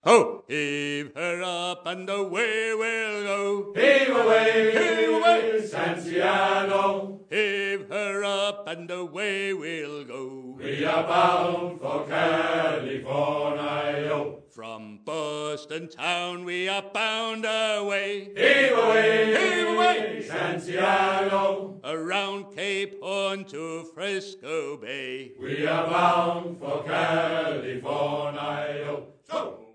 Ho! Heave her up and away we'll go. Heave away, Santiago. Heave her up and away we'll go. We are bound for California. From Boston town we are bound away. Heave away, Santiago. Around Cape Horn to Frisco Bay. We are bound for California. So